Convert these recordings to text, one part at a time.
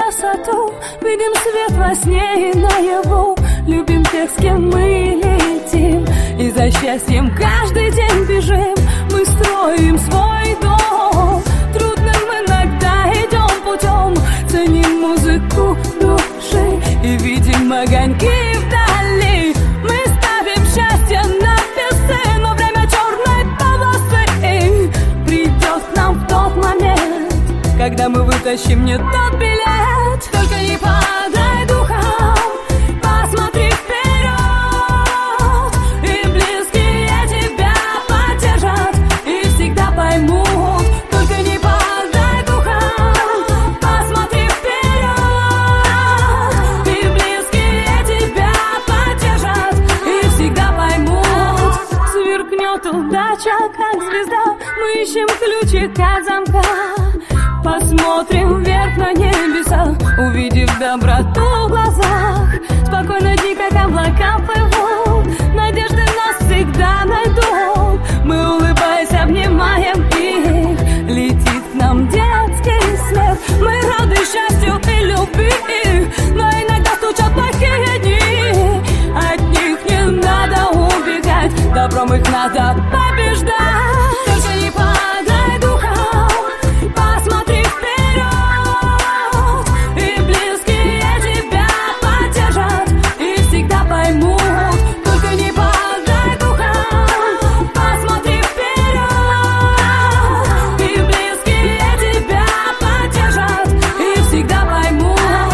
красоту, видим свет во сне и наяву, любим тех, с кем мы летим, и за счастьем каждый день бежим. Мы строим свой дом, трудным иногда идем путем, ценим музыку души и видим огоньки вдали. Мы ставим счастье на весы, но время черной полосы придет к нам в тот момент, когда мы вытащим не тот билет. Только не падай духом, посмотри вперед, и близкие тебя поддержат и всегда поймут. Только не падай духом, посмотри вперед, и близкие тебя поддержат и всегда поймут. Сверкнет удача, как звезда, мы ищем ключик от замка. Посмотрим вверх на небеса, увидев доброту в глазах. Спокойно, дни, как облака плывут, надежды нас всегда найдут. Мы, улыбаясь, обнимаем их, летит к нам детский смех. Мы рады счастью и любви, но иногда стучат плохие дни. От них не надо убегать, добром их надо побеждать. Только не падай духом, посмотри вперед, и близкие тебя поддержат и всегда поймут. Только не падай духом, посмотри вперед, и близкие тебя поддержат и всегда поймут.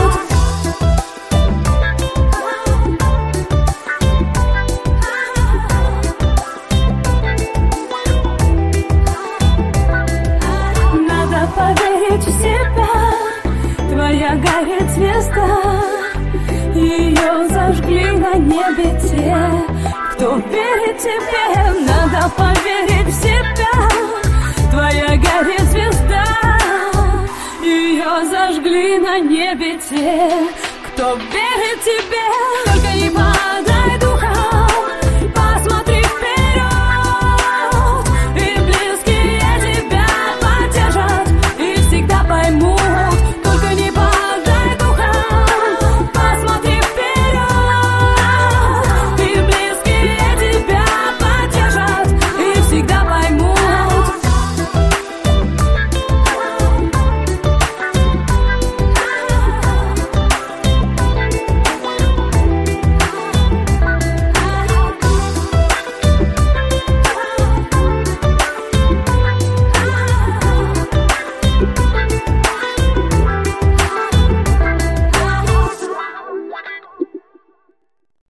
Надо поверить в себя, твоя горит звезда, ее зажгли на небе те, кто верит тебе. Надо поверить в себя, твоя горит звезда, ее зажгли на небе те, кто верит тебе. Только не падай